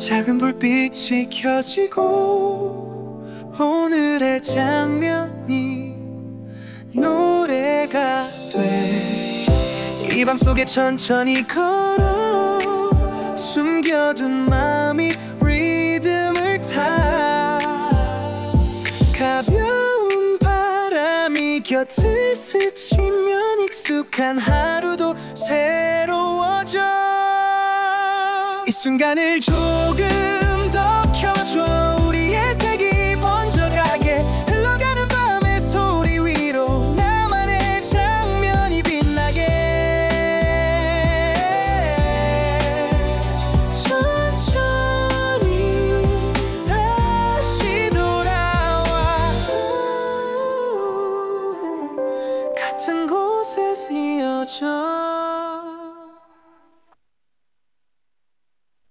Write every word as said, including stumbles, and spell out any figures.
작은 불빛이 켜지고 오늘의 장면이 노래가 돼. 이 밤속에 천천히 걸어 숨겨둔 마음이 리듬을 타. 가벼운 바람이 곁을 스치면 익숙한 하루도 새로워져. 이 순간을 조금